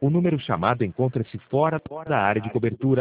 O número chamado encontra-se fora da área de cobertura